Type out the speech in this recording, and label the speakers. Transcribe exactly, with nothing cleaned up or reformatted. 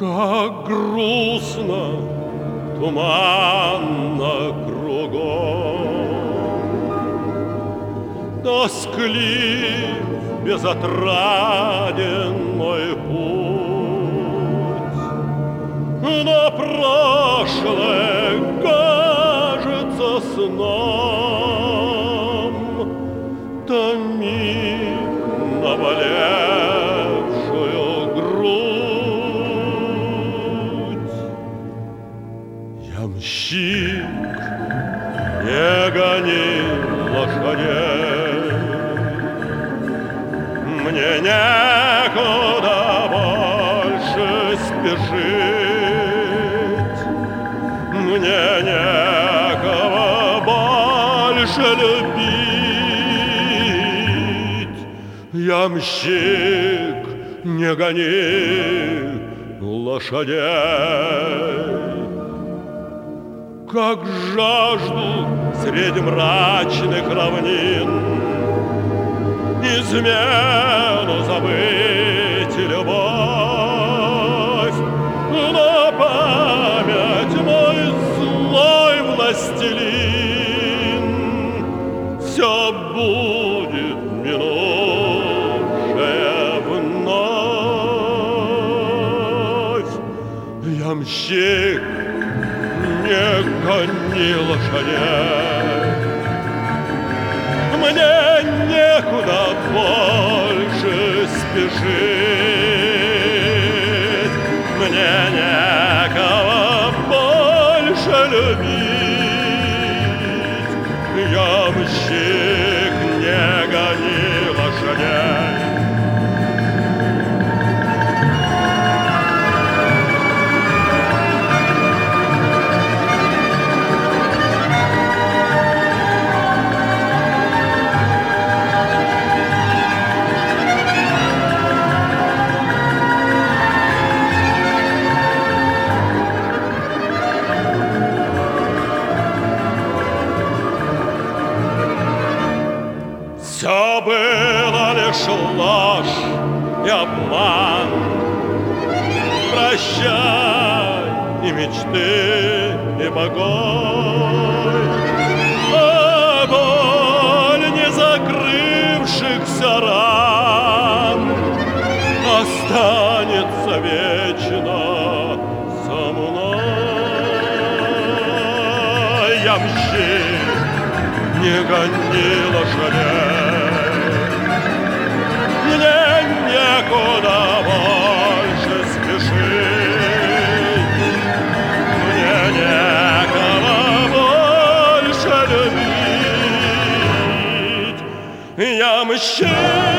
Speaker 1: Как грустно, туманно кругом, тосклив, безотраден мой путь, но прошлое кажется сном, томит наболевшую грудь. Ямщик, не гони лошадей, мне некуда больше спешить, мне некого больше любить. Ямщик, не гони лошадей. Как жажду среди мрачных равнин измену забыть и любовь, но память мой злой властелин все будет минувшее вновь. Ямщик, не гони лошадей, мне некуда больше спешить, мне некого больше любить. Ямщик, не гони лошадей. Все было лишь ложь и обман. Прощай и мечты, и покой, а боль не закрывшихся ран останется вечно со мной. Ямщик, не гони лошадей, мне некуда больше спешить, мне некого больше любить. Ямщик.